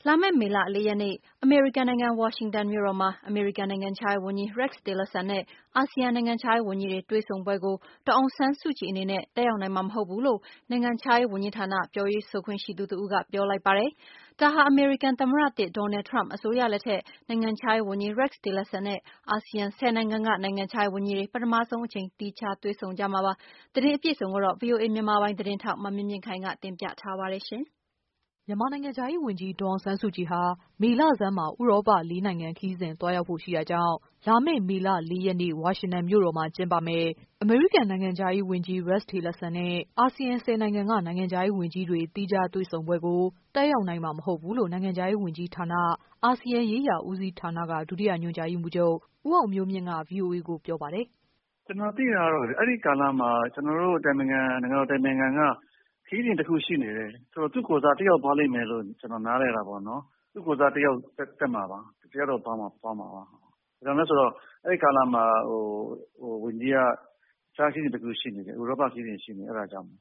လာမယ့်မေလ 4 ရက်နေ့ အမေရိကန်နိုင်ငံ ဝါရှင်တန်မြို့တော်မှာ အမေရိကန်နိုင်ငံခြားရေးဝန်ကြီး Rex Tillerson နဲ့ အာဆီယံနိုင်ငံခြားရေးဝန်ကြီးတွေ တွေ့ဆုံပွဲကို ဒေါ်အောင်ဆန်းစုကြည်အနေနဲ့ တက်ရောက်နိုင်မှာမဟုတ်ဘူးလို့ နိုင်ငံခြားရေးဝန်ကြီးဌာန ပြောရေးဆိုခွင့်ရှိသူတဦးက ပြောလိုက်ပါတယ်။ ဒါဟာ အမေရိကန်သမ္မတသစ် Donald Trump အစိုးရလက်ထက် နိုင်ငံခြားရေးဝန်ကြီး Rex Tillerson နဲ့ အာဆီယံ 10 နိုင်ငံက နိုင်ငံခြားရေးဝန်ကြီးတွေ ပထမဆုံးအကြိမ် သီးခြားတွေ့ဆုံကြမှာပါ။ သတင်းအပြည့်အစုံကိုတော့ ဗွီအိုအေမြန်မာပိုင်းသတင်းထောက် မမြင့်မြင့်ခိုင်က တင်ပြထားပါတယ်။မြန်မာနိုင်ငံခြားရေးဝန်ကြီး ဒေါ်အောင်ဆန်းစုကြည်ဟာ မေလဆန်းမှာ ဥရောပ ၄ နိုင်ငံခရီးစဉ်သွားရောက်ဖို့ရှိတာကြောင့် လာမယ့် မေလ 4 ရက်နေ့ ဝါရှင်တန်မြို့တော်မှာကျင်းပမယ့် အမေရိကန်နိုင်ငံခြားရေးဝန်ကြီး Rex Tillerson နဲ့ အာဆီယံ 10 နိုင်ငံက နိုင်ငံခြားရေးဝန်ကြီးတွေ သီးခြားတွေ့ဆုံပွဲကို တက်ရောက်နိုင်မှာမဟုတ်ဘူးလို့ နိုင်ငံခြားရေးဝန်ကြီးဌာန အာဆီယံရေးရာဦးစီးဌာနက ဒုတိယညွှန်ကြားရေးမှူးချုပ် ဦးအောင်မျိုးမြင့်က VOA ကိုပြောပါတယ်။ “ကျနော်သိတာကတော့ အဲဒီကာလမှာ ကျနော်တို့နိုင်ငံတော်အတိုင်ပင်ခံက ခရီးစဉ်တခုရှိနေတယ်။ ဆိုတော့ သူ့ကိုယ်စား တက်ရောက်သွားလိမ့်မယ်လို့ ကျနော်နားလည်တာပေါ့နော်။ သူ့ကိုယ်စားတက်ရောက်တက်မှာပါ။ တယောက်တော့သွားမှာပါ။ ဘာကြောင့်လဲဆိုတော့ အဲဒီကာလမှာ ဝန်ကြီးက တခြားခရီးစဉ်တခုရှိနေတယ်။ ဥရောပခရီးစဉ်ရှိနေတယ် အဲဒါကြောင့်။ ”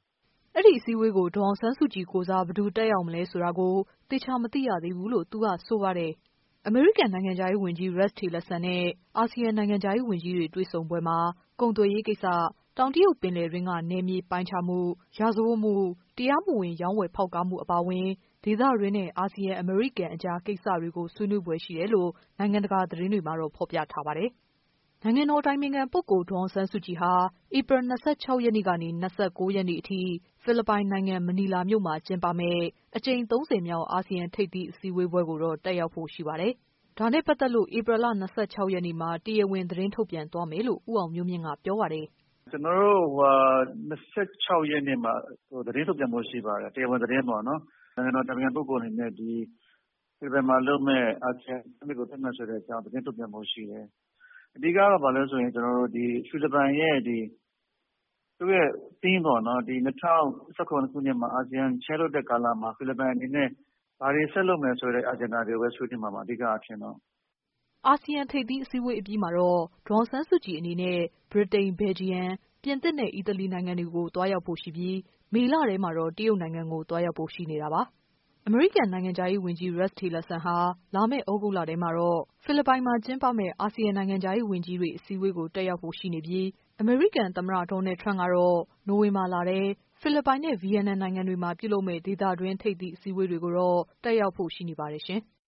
အဲဒီအစည်းအဝေးကို ဒေါ်အောင်ဆန်းစုကြည်ကိုယ်စား ဘယ်သူတက်ရောက်မလဲဆိုတာကို သေချာမသိရသေးဘူးလို့ သူကဆိုပါတယ်။ အမေရိကန်နိုင်ငံခြားရေးဝန်ကြီး Rex Tillerson နဲ့ အာဆီယံနိုင်ငံခြားရေးဝန်ကြီးတွေ တွေ့ဆုံပွဲမှာ ကုန်သွယ်ရေးကိစ္စ၊ တောင်တရုတ်ပင်လယ်တွင်းက နယ်မြေပိုင်းခြားမှု၊ ရာဇဝတ်မှု၊ တရားမဝင် ရောင်းဝယ်ဖောက်ကားမှုအပါအဝင် ဒေသတွင်းနဲ့ အာဆီယံ-အမေရိကန်အကြား ကိစ္စတွေကို ဆွေးနွေးဖွယ်ရှိတယ်လို့ နိုင်ငံတကာသတင်းတွေမှာတော့ ဖော်ပြထားပါတယ်။ နိုင်ငံတော်အတိုင်ပင်ခံပုဂ္ဂိုလ် ဒေါ်အောင်ဆန်းစုကြည်ဟာ ဧပြီ ၂၆ ရက်နေ့ကနေ ၂၉ ရက်နေ့အထိ ဖိလစ်ပိုင်နိုင်ငံ မနီလာမြို့မှာကျင်းပမယ့် အကြိမ် 30 မြောက် အာဆီယံထိပ်သီးအစည်းအဝေးပွဲကိုတော့ တက်ရောက်ဖို့ရှိပါတယ်။ ဒါနဲ့ပတ်သက်လို့ ဧပြီလ ၂၆ ရက်နေ့မှာ တရားဝင်သတင်းထုတ်ပြန်သွားမယ်လို့ ဦးအောင်မျိုးမြင့်ကပြောပါတယ်။ “ကျနော်တို့ ၂၆ ရက်နေ့မှာ သတင်းထုတ်ပြန်ဖို့ရှိပါတယ်။ တရားဝင်သတင်းပေါ့နော်။ နိုင်ငံတော်အတိုင်ပင်ခံပုဂ္ဂိုလ်အနေနဲ့ ဖိလစ်ပိုင်မှာလုပ်မယ့် အာဆီယံ Summit ကိုတက်မယ်ဆိုတဲ့အကြောင်း သတင်းထုတ်ပြန်ဖို့ရှိတယ်။ အဓိကတော့ ဘာလဲဆိုရင် ဖိလစ်ပိုင်ရဲ့ သူ့ရဲ့ Theme ပေါ့နော် ၂၀၁၇ ခုနှစ်မှာ အာဆီယံ Chair လုပ်တဲ့ကာလမှာ ဖိလစ်ပိုင်အနေနဲ့ ဘာတွေဆက်လုပ်မယ်ဆိုတဲ့ Agenda တွေကိုပဲ ဆွေးနွေးမှာပါ အဓိကအားဖြင့်တော့။ ” အာဆီယံထိပ်သီးအစည်းအဝေးအပြီးမှာတော့ ဒေါ်အောင်ဆန်းစုကြည်အနေနဲ့ ဗြိတိန်၊ ဘယ်လ်ဂျီယံ၊ ပြင်သစ်နဲ့ အီတလီနိုင်ငံတွေကို သွားရောက်ဖို့ရှိပြီး မေလထဲမှာတော့ တရုတ်နိုင်ငံကို သွားရောက်ဖို့ရှိနေတာပါ။ အမေရိကန်နိုင်ငံခြားရေးဝန်ကြီး Rex Tillerson ဟာ လာမယ့် သြဂုတ်လထဲမှာတော့ ဖိလစ်ပိုင်မှာကျင်းပမယ့် အာဆီယံနိုင်ငံခြားရေးဝန်ကြီးတွေ အစည်းအဝေးကို တက်ရောက်ဖို့ရှိနေပြီး အမေရိကန်သမ္မတ Donald Trump ကတော့ နိုဝင်ဘာလထဲ ဖိလစ်ပိုင်နဲ့ ဗီယက်နမ်နိုင်ငံတွေမှာ ပြုလုပ်မယ့် ဒေသတွင်းထိပ်သီးအစည်းအဝေးတွေကိုတော့ တက်ရောက်ဖို့ရှိနေပါတယ်ရှင်။